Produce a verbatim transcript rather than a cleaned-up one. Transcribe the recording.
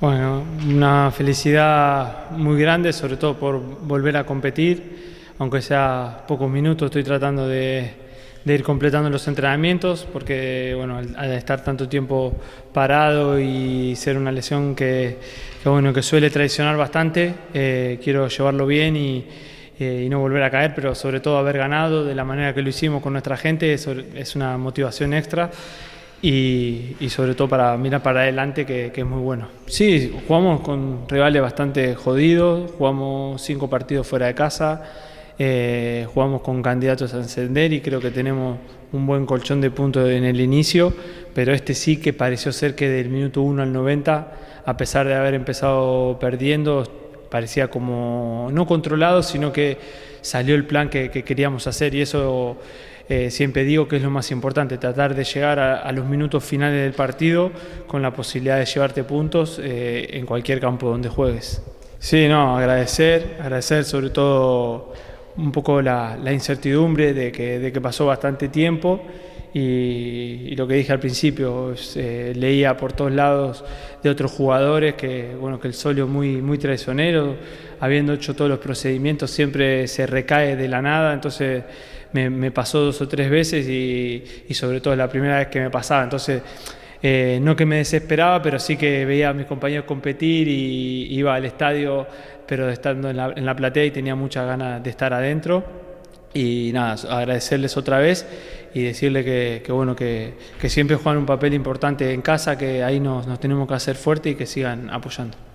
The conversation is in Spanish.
Bueno, una felicidad muy grande, sobre todo por volver a competir, aunque sea pocos minutos, estoy tratando de, de ir completando los entrenamientos, porque bueno, al, al estar tanto tiempo parado y ser una lesión que, que, bueno, que suele traicionar bastante, eh, quiero llevarlo bien y, eh, y no volver a caer, pero sobre todo haber ganado de la manera que lo hicimos con nuestra gente, es, es una motivación extra. Y, y sobre todo para mirar para adelante, que, que es muy bueno. Sí, jugamos con rivales bastante jodidos, jugamos cinco partidos fuera de casa, eh, jugamos con candidatos a ascender y creo que tenemos un buen colchón de puntos en el inicio, pero este sí que pareció ser que del minuto uno al noventa, a pesar de haber empezado perdiendo, parecía como no controlado, sino que salió el plan que, que queríamos hacer, y eso eh, siempre digo que es lo más importante, tratar de llegar a, a los minutos finales del partido con la posibilidad de llevarte puntos eh, en cualquier campo donde juegues. Sí, no, agradecer, agradecer sobre todo un poco la, la incertidumbre de que, de que pasó bastante tiempo. Y, y lo que dije al principio, eh, leía por todos lados de otros jugadores que, bueno, que el Solio muy, muy traicionero, habiendo hecho todos los procedimientos, siempre se recae de la nada, entonces me, me pasó dos o tres veces y, y sobre todo es la primera vez que me pasaba, entonces eh, no que me desesperaba, pero sí que veía a mis compañeros competir y iba al estadio, pero estando en la, en la platea, y tenía muchas ganas de estar adentro. Y nada, agradecerles otra vez y decirle que, que, bueno, que, que siempre juegan un papel importante en casa, que ahí nos, nos tenemos que hacer fuerte y que sigan apoyando.